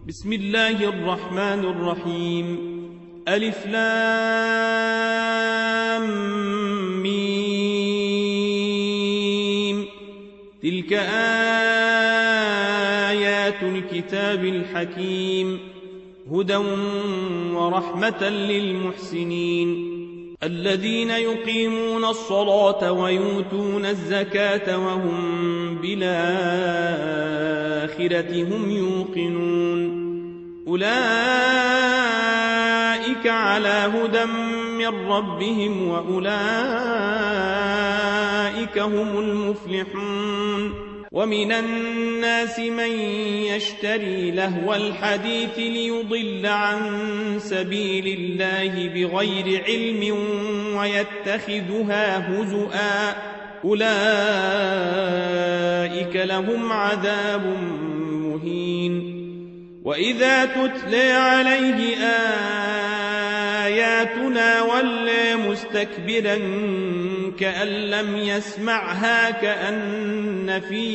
بسم الله الرحمن الرحيم. ألف لام ميم. تلك آيات الكتاب الحكيم، هدى ورحمة للمحسنين الذين يقيمون الصلاة ويؤتون الزكاة وهم بالآخرة هم يوقنون. أولئك على هدى من ربهم وأولئك هم المفلحون. ومن الناس من يشتري لهو الحديث ليضل عن سبيل الله بغير علم ويتخذها هزؤا، أولئك لهم عذاب مهين. وإذا تتلى عليه آياتنا ولى مستكبرا كأن لم يسمعها كأن في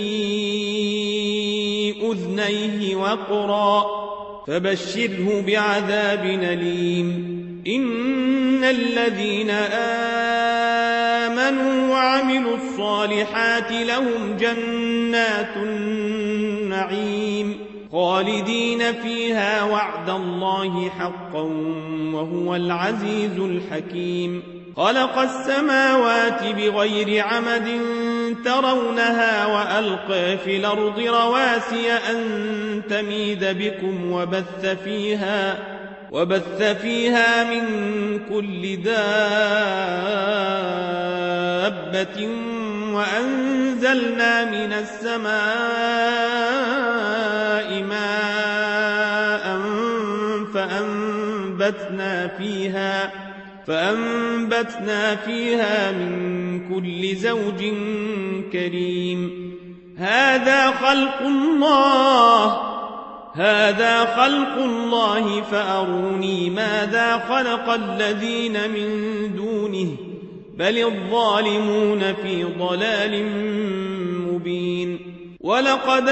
أذنيه وقرا، فبشره بعذاب أليم. إن الذين آمنوا وعملوا الصالحات لهم جنات النعيم خالدين فيها وعد الله حقا وهو العزيز الحكيم. خلق السماوات بغير عمد ترونها وألقى في الأرض رواسي أن تميد بكم وبث فيها من كل دابة وأنزلنا من السماء ماء فأنبتنا فيها من كل زوج كريم. هذا خلق الله فأروني ماذا خلق الذين من دونه بل الظالمون في ضلال مبين. ولقد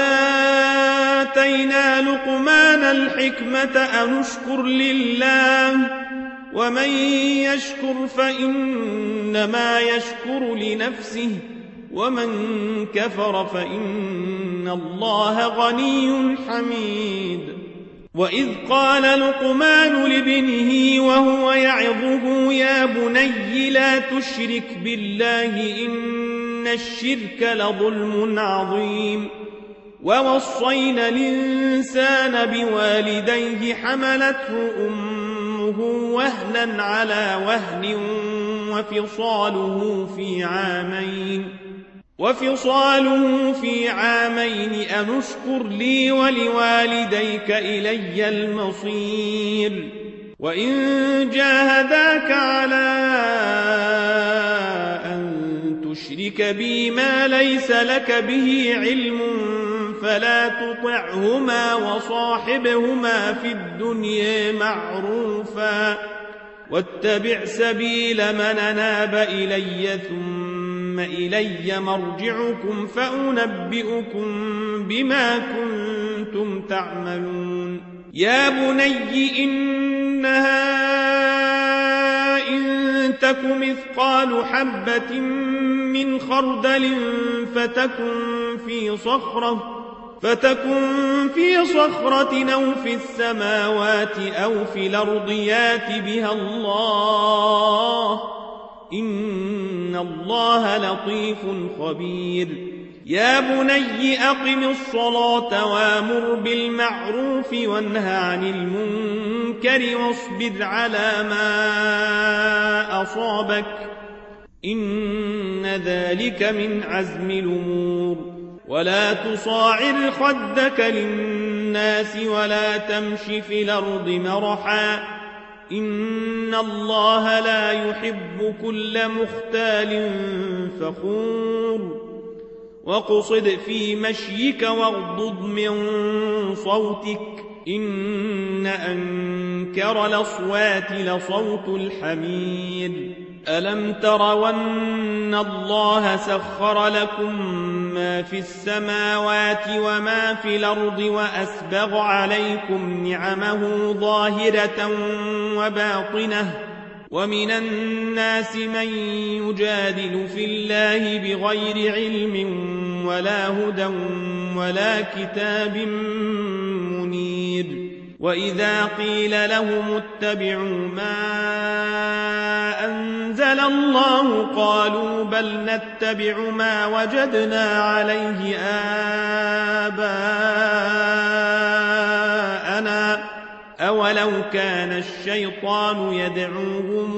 آتينا لقمان الحكمة أن اشكر لله ومن يشكر فإنما يشكر لنفسه ومن كفر فإن الله غني حميد. وإذ قال لقمان لابنه وهو يعظه يا بني لا تشرك بالله إن الشرك لظلم عظيم. ووصينا الإنسان بوالديه حملته أمه وهنا على وهن وفصاله في عامين أن اشكر لي ولوالديك إلي المصير. وإن جاهداك على أن تشرك بي ما ليس لك به علم فلا تطعهما وصاحبهما في الدنيا معروفا واتبع سبيل من أناب إلي ثم إلي مرجعكم فأنبئكم بما كنتم تعملون. يا بني إنها إن تك مثقال حبة من خردل فتكن في صخرة أو في السماوات أو في الأرض يات بها الله إن الله لطيف خبير. يا بني أقم الصلاة وامر بالمعروف وانه عن المنكر واصبر على ما أصابك إن ذلك من عزم الأمور. ولا تصاعر خدك للناس ولا تمش في الأرض مرحا إن الله لا يحب كل مختال فخور. واقصد في مشيك واغضض من صوتك إن أنكر الأصوات لصوت الحمير. ألم تروا أن الله سخر لكم ما في السماوات وما في الأرض وأسبغ عليكم نعمه ظاهرة وباطنة ومن الناس من يجادل في الله بغير علم ولا هدى ولا كتاب منير وإذا قيل لهم اتبعوا ما أنزل الله قالوا بل نتبع ما وجدنا عليه آباءنا أولو كان الشيطان يدعوهم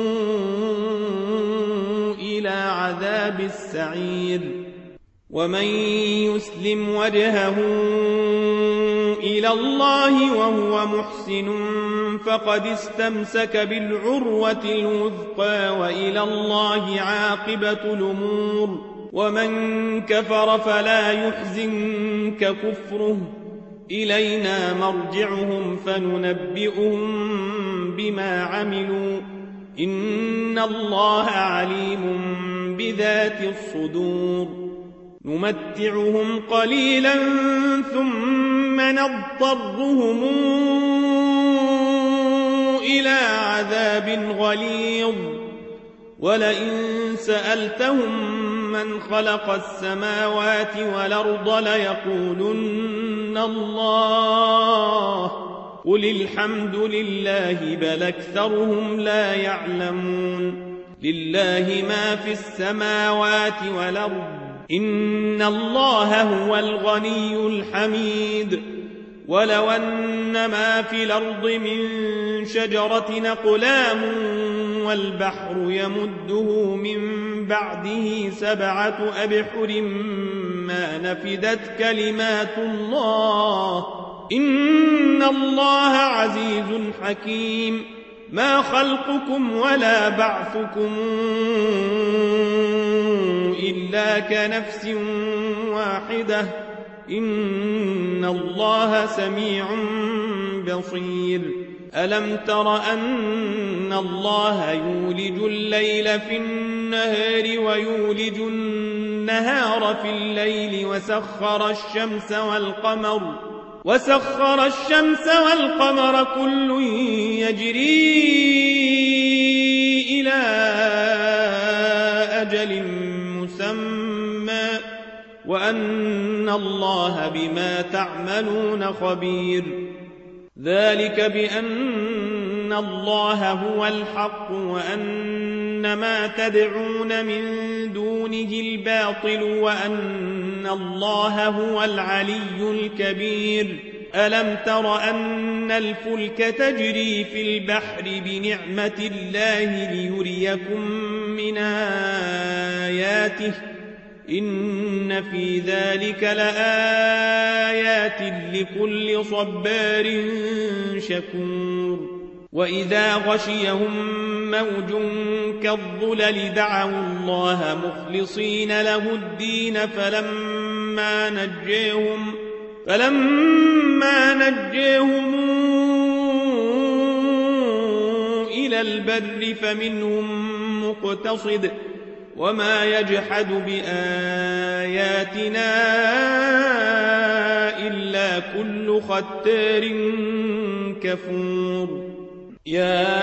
إلى عذاب السعير ومن يسلم وجهه إلى الله وهو محسن فقد استمسك بالعروة الوثقى وإلى الله عاقبة الأمور ومن كفر فلا يحزنك كفره إلينا مرجعهم فننبئهم بما عملوا إن الله عليم بذات الصدور نمتعهم قليلا ثم نضطرهم إلى عذاب غليظ ولئن سألتهم من خلق السماوات والأرض ليقولن الله قل الحمد لله بل أكثرهم لا يعلمون لله ما في السماوات والأرض إن الله هو الغني الحميد ولو أن ما في الأرض من شجرة أقلام والبحر يمده من بعده 7 أبحر ما نفدت كلمات الله إن الله عزيز حكيم ما خلقكم ولا بعثكم إلا كنفس واحدة إن الله سميع بصير ألم تر أن الله يولج الليل في النهار ويولج النهار في الليل وسخر الشمس والقمر كل يجري إلى أجل مسمى وأن الله بما تعملون خبير ذلك بأن الله هو الحق وأن ما تدعون من دونه الباطل وأن الله هو العلي الكبير ألم تر أن الفلك تجري في البحر بنعمة الله ليريكم من آياته إن في ذلك لآيات لكل صبار شكور وإذا غشيهم موج كالظلل دعوا الله مخلصين له الدين فلما نجيهم إلى البر فمنهم مقتصد وما يجحد بآياتنا إلا كل ختار كفور يا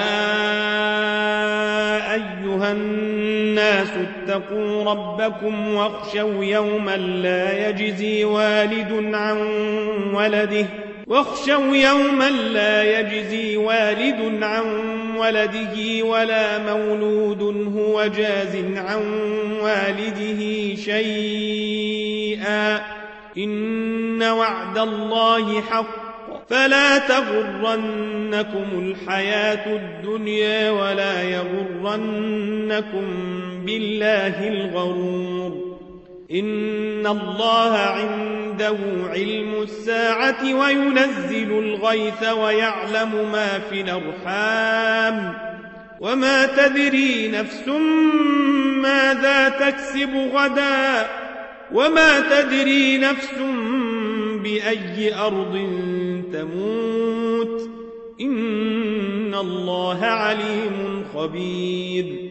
أيها الناس اتقوا ربكم واخشوا يوما لا يجزي والد عن ولده ولا مولود هو جاز عن والده شيئا إن وعد الله حق فلا تغرنكم الحياة الدنيا ولا يغرنكم بالله الغرور إن الله عنده علم الساعة وينزل الغيث ويعلم ما في الأرحام وما تدري نفس ماذا تكسب غدا وما تدري نفس بأي أرض تموت إن الله عليم خبير